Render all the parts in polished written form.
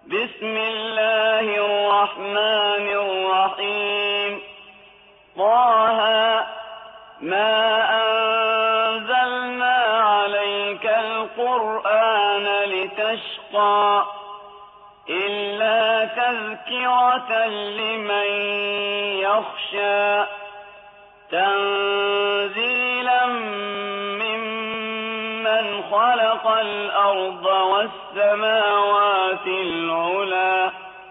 بسم الله الرحمن الرحيم. طه ما أنزلنا عليك القرآن لتشقى إلا تذكرة لمن يخشى تنزيلا ممن خلق الأرض والسماوات العلى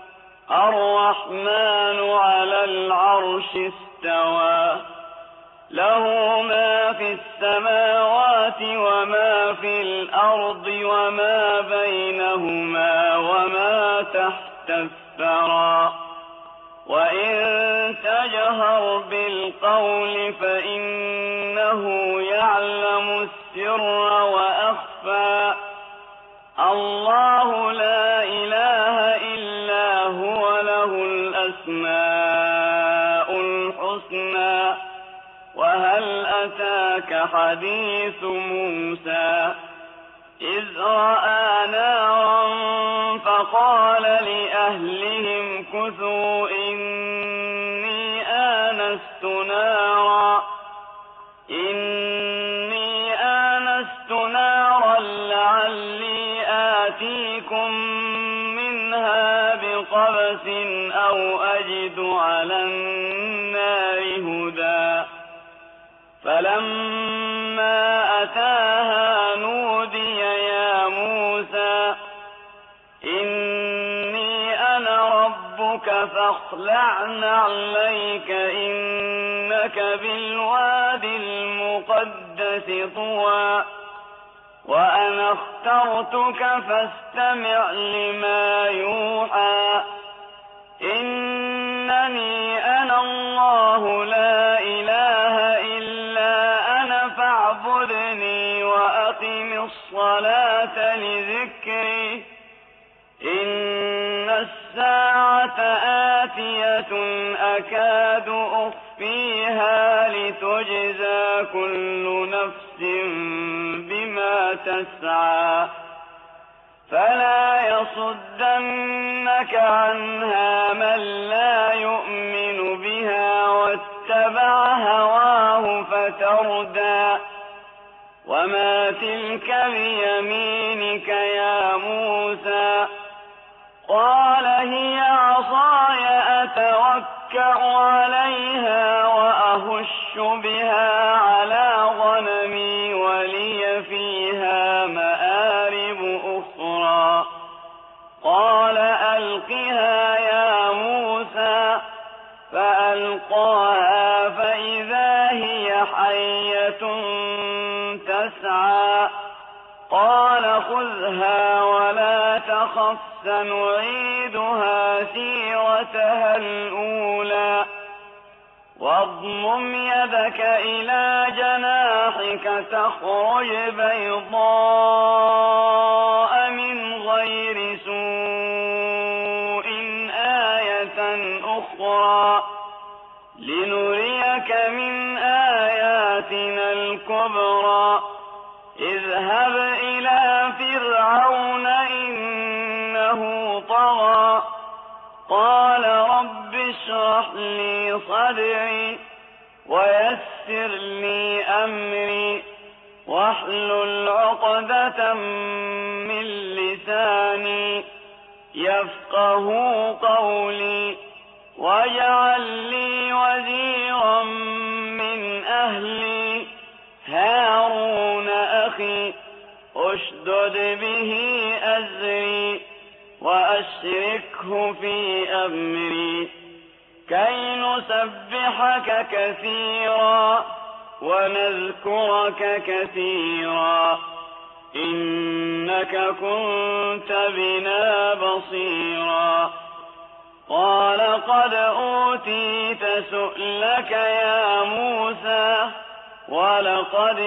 الرحمن على العرش استوى له ما في السماوات وما في الأرض وما بينهما وما تحت الثرى وإن تجهر بالقول فإنه يعلم السر وأخفى الله لا إله إلا هو له الأسماء الحسنى وهل أتاك حديث موسى إذ رأى نارا فقال لأهلهم كثوا إني آنست نارا لعلي آتيكم منها بقبس أو أجد على النار هدى فلما أتاها نودي يا موسى إني أنا ربك فاخلع نعليك إنك بالوادي المقدس طوى وأنا اخترتك فاستمع لما يوحى إنني أنا الله لا إله إلا أنا فاعبدني وأقم الصلاة لذكري إن الساعة آتية أكاد أخفيها لتجزى كل نفس بما تسعى فلا يصدنك عنها من لا يؤمن بها واتبع هواه فتردى وما تلك بيمينك يا موسى قال هي عصاي أتوكأ عليها وأهش بها على غنمي ولي فيها مآرب أخرى قال ألقها يا موسى فألقاها فإذا هي حية تسعى قال خذها ولا تخف سنعيدها سيرتها الأولى واضمم يدك إلى جناحك تخرج بيضاء من غير سوء آية أخرى لنريك من آياتنا الكبرى اذهب إلى فرعون إنه طغى قال رب اشرح لي صدري ويسر لي أمري واحلل عقدة من لساني يفقه قولي واجعل لي وزيرا من أهلي هارون أخي أشدد به أزري وأشركه في أمري كي نسبحك كثيرا ونذكرك كثيرا إنك كنت بنا بصيرا قال قد أوتيت سؤلك يا موسى ولقد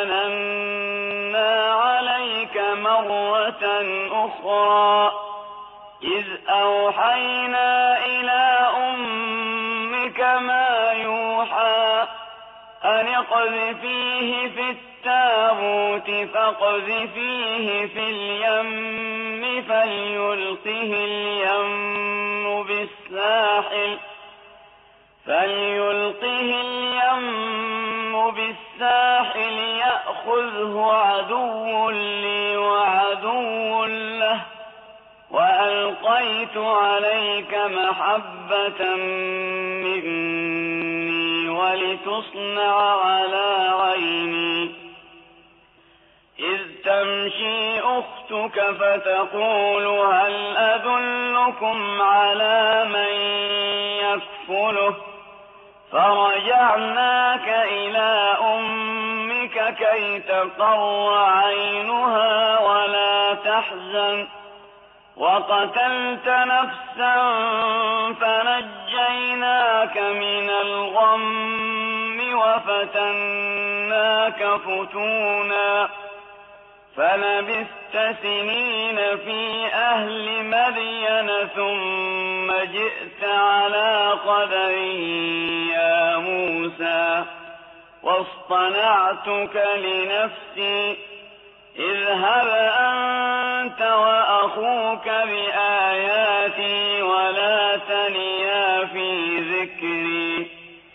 مننا عليك مرة أخرى إذ أوحينا إلى أمك ما يوحى أن اقذفيه في التابوت فاقذفيه في اليم فليلقه اليم بالساحل يأخذه عدو لي وعدو له وألقيت عليك محبة مني ولتصنع على عيني إذ تمشي أختك فتقول هل أدلكم على من يكفله فرجعناك إلى أمك كي تقر عينها ولا تحزن وقتلت نفسا فنجيناك من الغم وفتناك فتونا فلبثت سنين في أهل مدين ثم جئت على قدر يا موسى واصطنعتك لنفسي اذهب أنت وأخوك بآياتي ولا تنيا في ذكري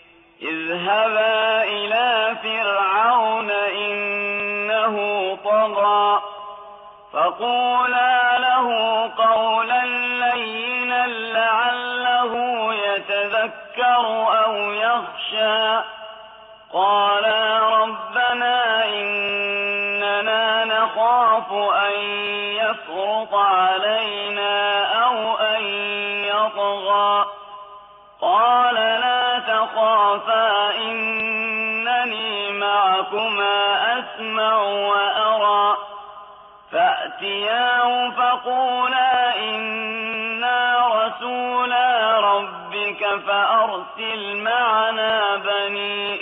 اذهبا إلى فرعون إنه طغى فقولا له قولا لينا لعله يتذكر أو يخشى قالا ربنا إننا نخاف أن يفرط علينا أو أن يطغى قال لا تخافا إنني معكما أسمع وأرى فأتياه فقولا إنا رسولا ربك فأرسل معنا بني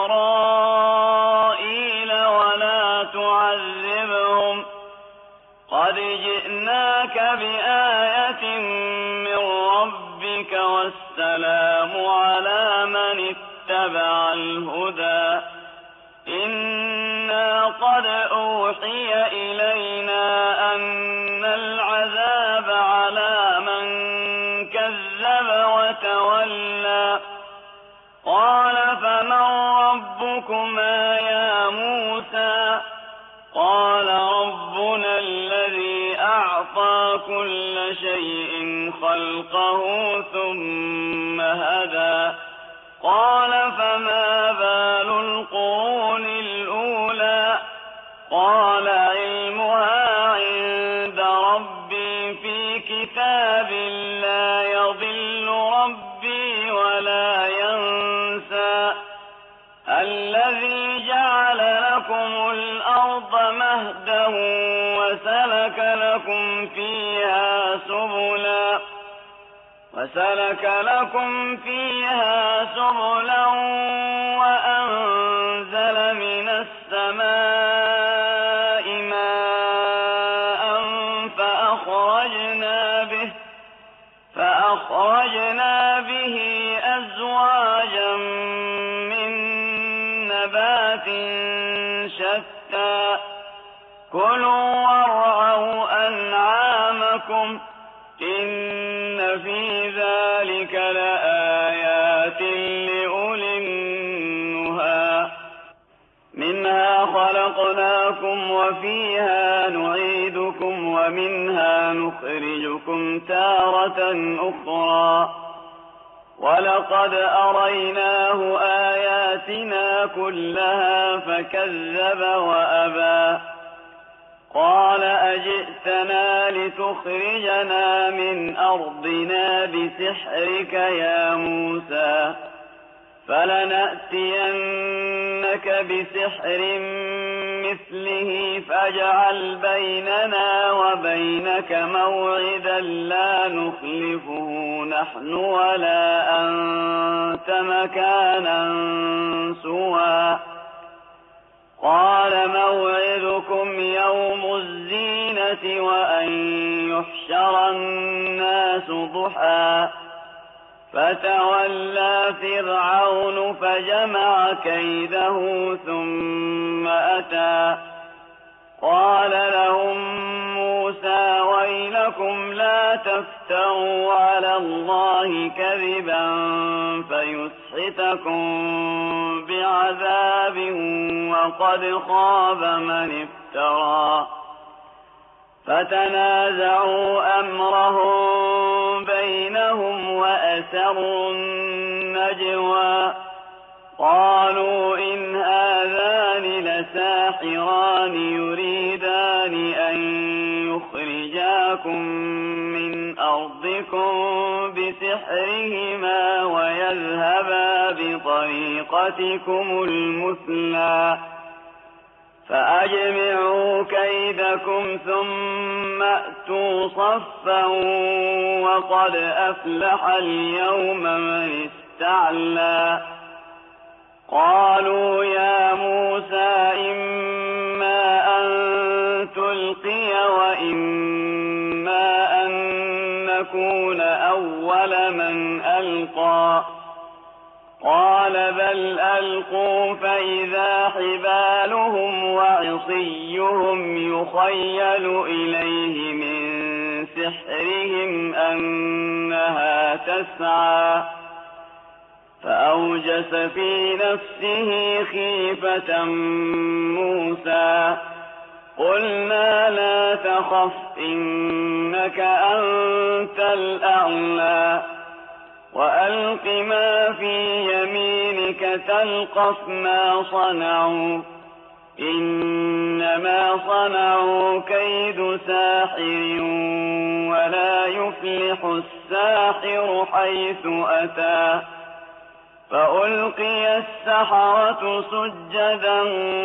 إسرائيل ولا تعذبهم قد جئناك بآية من ربك والسلام على من اتبع الهدى إنا قد أوحي إلينا أن العذاب على من كذب وتولى قال فمن ربكما يا موسى قال ربنا الذي أعطى كل شيء خلقه ثم هدى قال فما بال القرون الأولى قال علمها عند ربي في كتاب لا يضل ربي ولا ينسى الذي جعل لكم الأرض مهدا وسلك لكم فيها سبلا وأنزل من السماء ماء فأخرجنا به أزواجا من نبات شتى كلوا وارعوا أنعامكم إن في ذلك لآيات لأولي النهى منها خلقناكم وفيها نعيدكم ومنها نخرجكم تارة أخرى ولقد أريناه آياتنا كلها فكذب وأبى قال أجئتنا لتخرجنا من أرضنا بسحرك يا موسى فلنأتينك بسحر مثله فاجعل بيننا وبينك موعدا لا نخلفه نحن ولا أنت مكانا سوى قال موعدكم يوم الزينة وأن يحشر الناس ضحى فتولى فرعون فجمع كيده ثم أتى قال لهم موسى ويلكم لا تفتروا على الله كذبا فيسحتكم بعذاب وقد خاب من افترى فتنازعوا أمرهم بينهم وأسروا النجوى قالوا إن هذان لساحران يريدان أن يخرجاكم من أرضكم بسحرهما ويذهبا بطريقتكم المثلى فأجمعوا كيدكم ثم أتوا صفا وقد أفلح اليوم من استعلى قالوا يا موسى إما أن تلقي وإما أن نكون أول من ألقى قال بل ألقوا فإذا حبالهم وعصيهم يخيل إليه من سحرهم أنها تسعى فأوجس في نفسه خيفة موسى قلنا لا تخف إنك أنت الأعلى وألق ما في يمينك تلقف ما صنعوا إنما صنعوا كيد ساحر ولا يفلح الساحر حيث أتى فألقي السحرة سجدا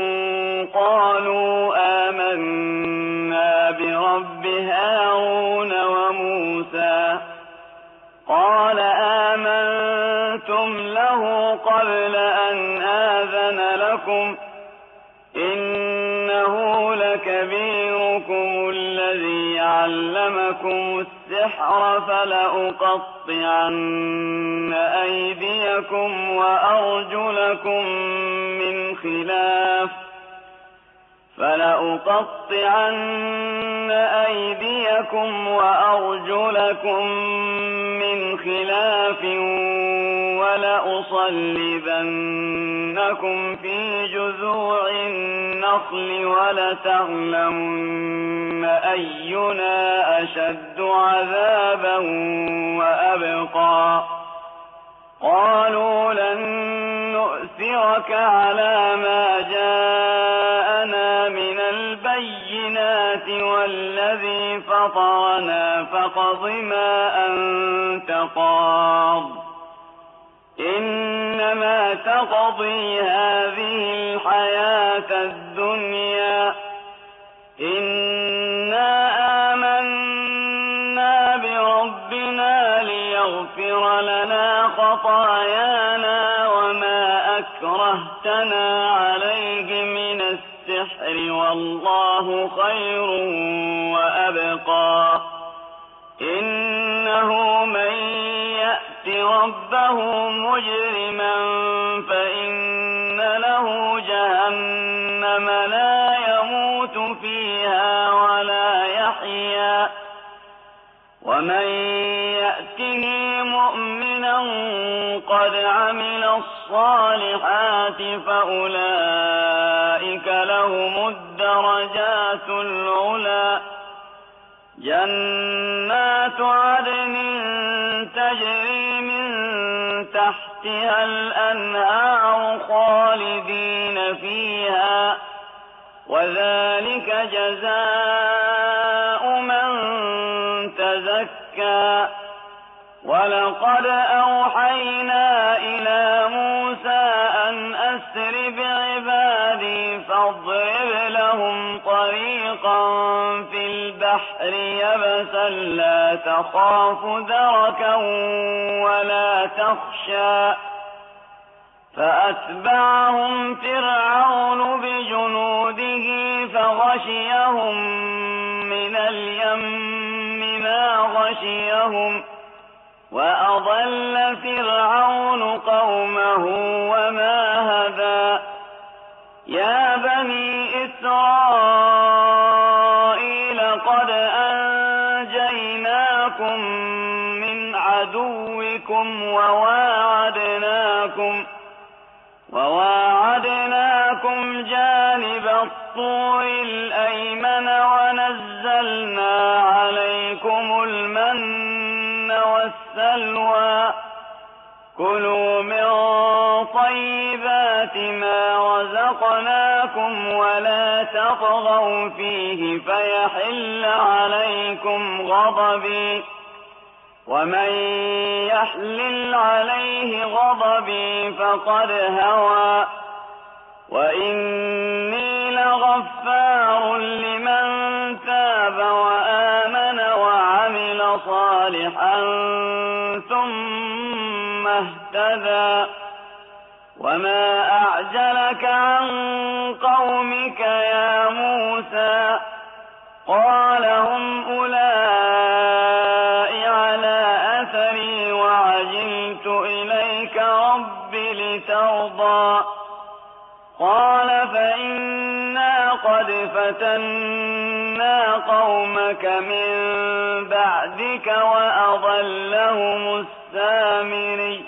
قالوا آمنا برب هارون وموسى قال آمنتم له قبل أن آذن لكم إنه لكبيركم الذي علمكم السحر فلأقطعن أيديكم وأرجلكم من خلاف ولأصلبنكم في جذوع النخل ولتعلمن أينا أشد عذابا وأبقى قالوا لن نؤثرك على ما جاءنا من البينات والذي فطرنا فاقض ما أنت قاض إنما تقضي هذه الحياة الدنيا إنا آمنا بربنا ليغفر لنا خطايانا وما أكرهتنا عليه من السحر والله خير وأبقى إنه من يأت ربه مجرما فإن له جهنم لا يموت فيها ولا يحيا ومن يأته مؤمنا قد عمل الصالحات فأولئك لهم الدرجات العلى جنات عدن تجري من تحتها الأنهار خالدين فيها وذلك جزاء من تزكى ولقد أوحينا إلى موسى أن أسر بعبادي فاضرب لهم طريقا في البحر يبسا لا تخاف دركا ولا تخشى فأتبعهم فرعون بجنوده فغشيهم من اليم ما غشيهم وأضل فرعون قومه وما هدى يا بني إسرائيل قد أنجيناكم من عدوكم وواعدناكم جانب الطور الأيمن ونزلنا عليكم المن والسلوى كلوا من طيبات ما رزقناكم ولا تطغوا فيه فيحل عليكم غضبي ومن يحلل عليه غضبي فقد هوى وإني لغفار لمن تاب وآمن وعمل صالحا ثم اهتدى وما أعجلك عن قومك يا موسى قال هم أولئك على أثري وعجلت إليك رب لترضى قال فإنا قد فتنا قومك من بعدك وأضلهم السامري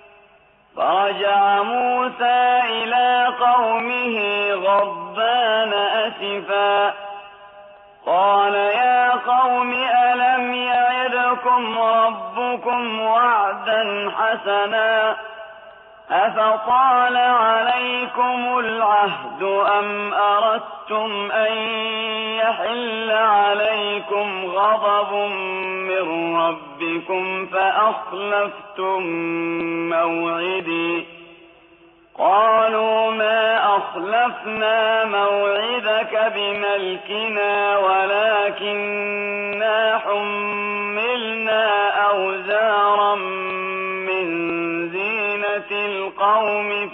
فرجع موسى إلى قومه غضبان أسفا قال يا قوم ألم يعدكم ربكم وعدا حسنا أفطال عليكم العهد أم أردتم أن يحل عليكم غضب من ربكم فأخلفتم موعدي قالوا ما أخلفنا موعدك بملكنا ولكننا حملنا أوزارا من زينة القوم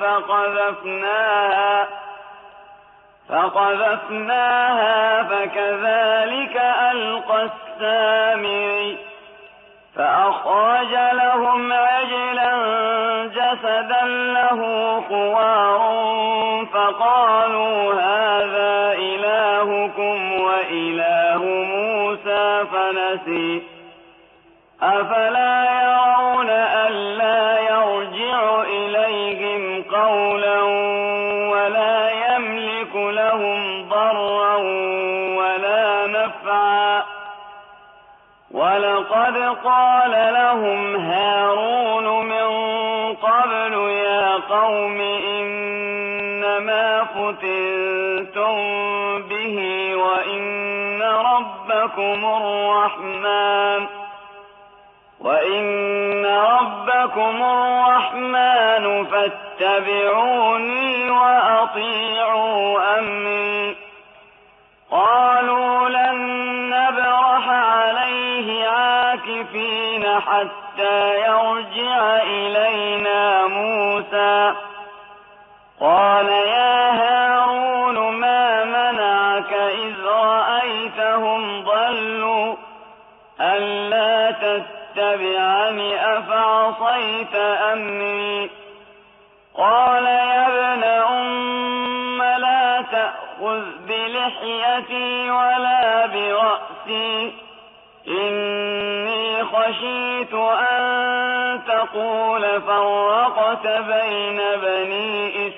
فقذفناها فكذلك ألقى السامري فأخرج لهم عجلا جسدا له خوار فقالوا هذا إلهكم وإله موسى فنسي أفلا يرون ألا يرجع إليهم قولا ولا يملك لهم ضرا ولا نفعا ولقد قال لهم هارون من قبل يا قوم إنما فتنتم به وإن ربكم الرحمن فاتبعوني وأطيعوا أمري قالوا لن نبرح عليه عاكفين حتى يرجع إلينا موسى قال يا هارون ما منعك إذ رأيتهم ضلوا ألا تتبعني أفعصيت أمري قال يا ابن أم لا تأخذ بلحيتي ولا برأسي إني خشيت أن تقول فرقت بين بني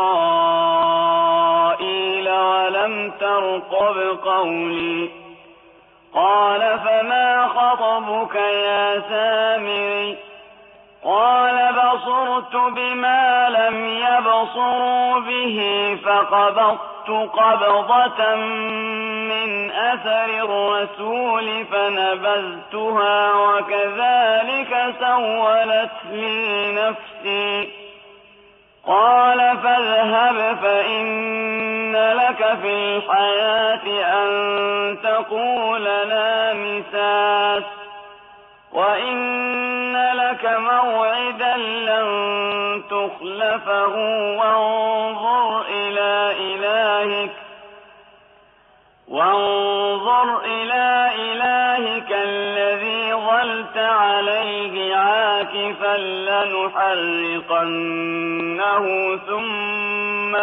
إسرائيل ولم ترقب قولي قال فما خطبك يا سامري قال بصرت بما لم يبصروا به فقبضت قبضة من أثر الرسول فنبذتها وكذلك سولت لي نفسي قال فاذهب فإن لك في الحياة أن تقول لا مساس وإن لك موعدا لن تخلفه وانظر إلى إلهك الذي ظلت عليه عاكفا لنحرقنه ثم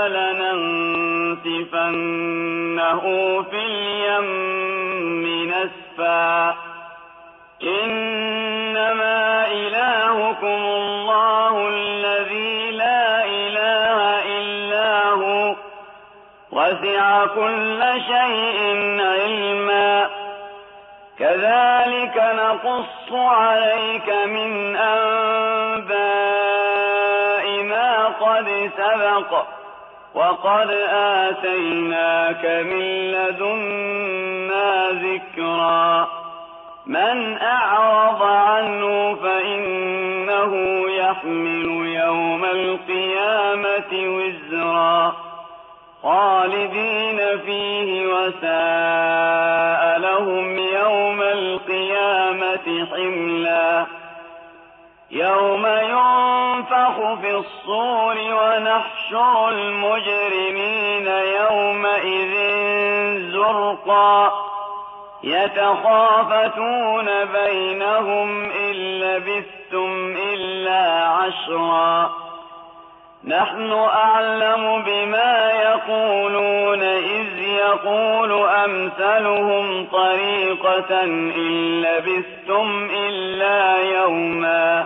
لننسفنه في اليم نسفا إنما إلهكم الله الذي لا إله إلا هو وسع كل شيء علما كذلك نقص عليك من أنباء ما قد سبق وقد آتيناك من لدنا ذكرا من أعرض عنه فإنه يحمل يوم القيامة وزرا خالدين فيه وساء لهم يوم القيامة حملا يوم ينفخ في الصور ونحشر المجرمين يومئذ زرقا يتخافتون بينهم إن لبثتم إلا عشرا نحن أعلم بما يقولون إذ يقول أمثلهم طريقة إن لبثتم إلا يوما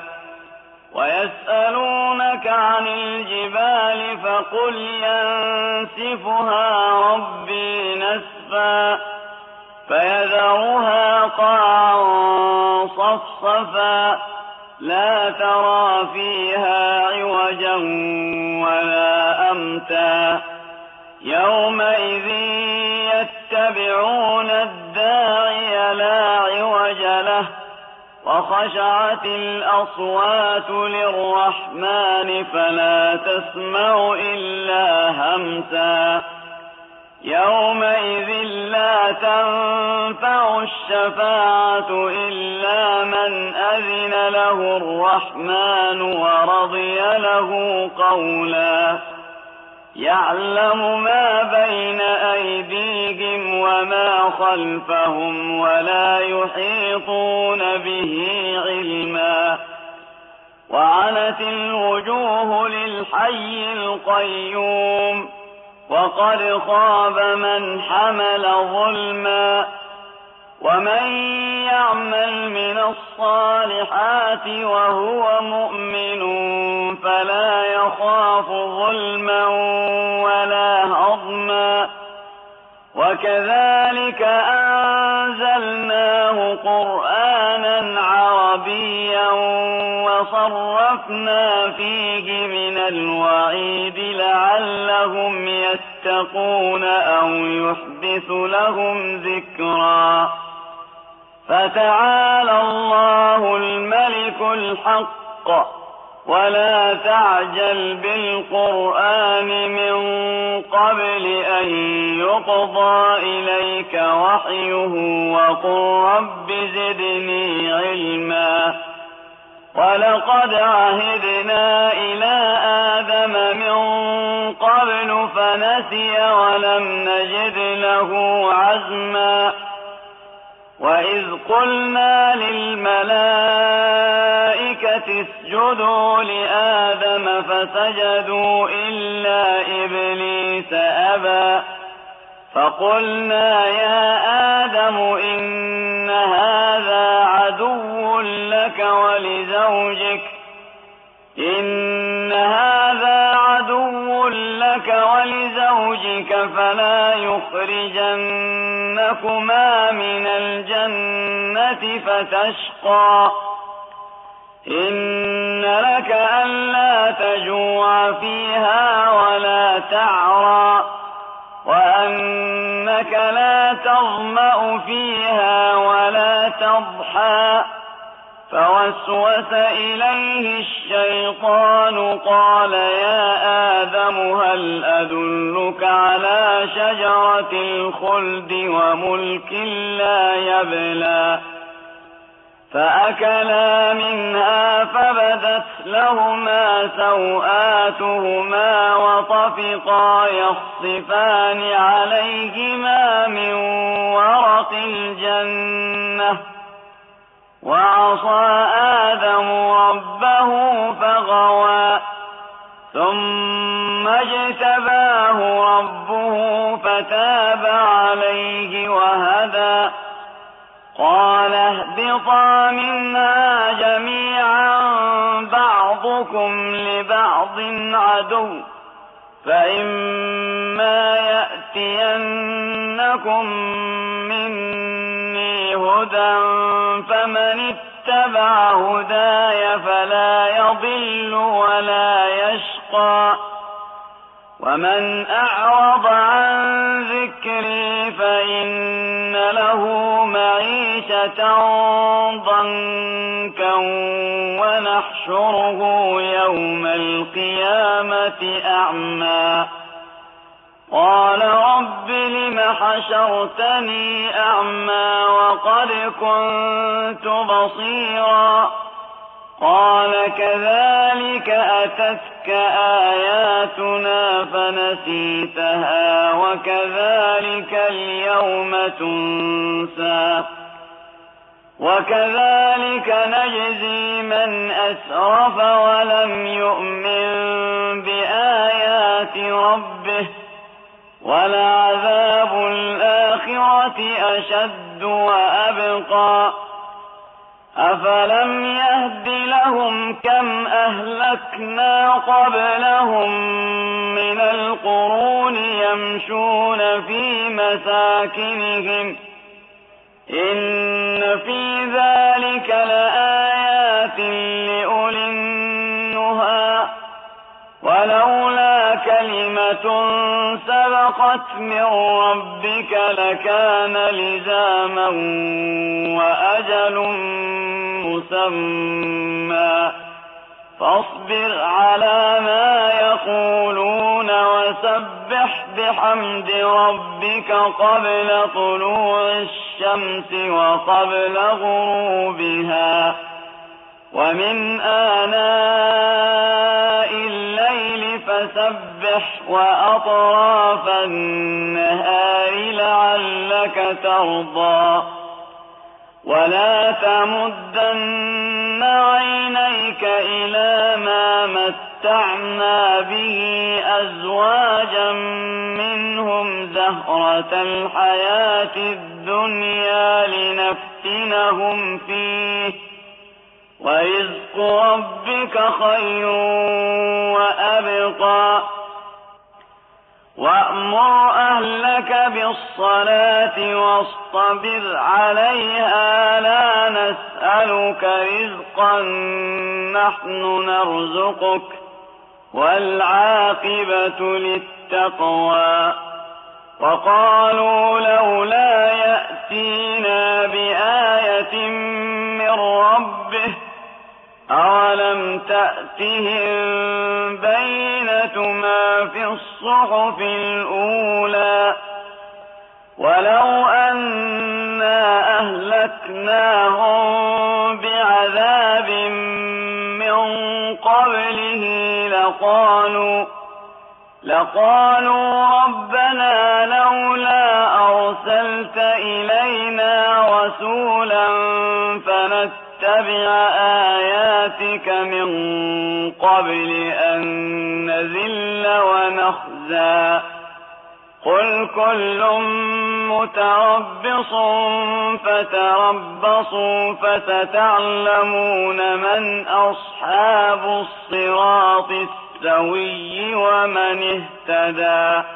ويسألونك عن الجبال فقل ينسفها ربي نسفا فيذرها قاعا صفصفا لا ترى فيها عوجا ولا أمتا يومئذ يتبعون الداعي لا عوج له وخشعت الأصوات للرحمن فلا تسمع إلا همسا يومئذ لا تنفع الشفاعة إلا من أذن له الرحمن ورضي له قولا يعلم ما بين أيديهم وما خلفهم ولا يحيطون به علما وعنت الوجوه للحي القيوم وقد خاب من حمل ظلما ومن يعمل من الصالحات وهو مؤمن فلا يخاف ظلما ولا هضما وكذلك أنزلناه قرآنا عربيا وصرفنا فيه من الوعيد لعلهم يتقون أو يحدث لهم ذكرا فتعالى الله الملك الحق ولا تعجل بالقرآن من قبل أن يقضى إليك وحيه وقل رب زدني علما ولقد عهدنا إلى آدم من قبل فنسي ولم نجد له عزما وإذ قلنا للملائكة اسجدوا لآدم فسجدوا إلا إبليس أبى فقلنا يا آدم إن هذا عدو لك ولزوجك فلا يخرجنكما من الجنة فتشقى إن لك ألا تجوع فيها ولا تعرى وأنك لا تظمأ فيها ولا تضحى فوسوس إليه الشيطان قال يا آدم هل أدلك على شجرة الخلد وملك لا يبلى فأكلا منها فبدت لهما سوآتهما وطفقا يخصفان عليهما من ورق الجنة وعصى آدم ربه فغوى ثم اجتباه ربه فتاب عليه وهدى قال اهبطا منها جميعا بعضكم لبعض عدو فإما يأتينكم مني هدى فمن اتبع هداي فلا يضل ولا يشقى ومن أعرض عن ذكري فإن له معيشة ضنكا ونحشره يوم القيامة أعمى قال رب لم حشرتني أعمى وقد كنت بصيرا قال كذلك أتتك آياتنا فنسيتها وكذلك اليوم تنسى وكذلك نجزي من أسرف ولم يؤمن بآيات ربه ولعذاب الآخرة أشد وأبقى أفلم يهد لهم كم أهلكنا قبلهم من القرون يمشون في مساكنهم إن في ذلك لآيات لأولي النهى ولولا كلمة سبقت من ربك لكان لزاما وأجل مسمى فاصبر على ما يقولون وسبح بحمد ربك قبل طلوع الشمس وقبل غروبها ومن آناء الليل فسبح وأطراف النهار لعلك ترضى ولا تمدن عينيك إلى ما متعنا به أزواجا منهم زهرة الحياة الدنيا لنفتنهم فيه ورزق ربك خير وأبقى وأمر أهلك بالصلاة واصطبر عليها لا نسألك رزقا نحن نرزقك والعاقبة للتقوى وقالوا لولا يأتينا بآية من ربه أولم تأتهم بينة ما في الصحف الأولى ولو أنا أهلكناهم بعذاب من قبله لقالوا ربنا لولا أرسلت إلينا رسولا فنتبع آياتك من قبل أن نذل ونخزى قل كل متربص فتربصوا فستعلمون من أصحاب الصراط السوي ومن اهتدى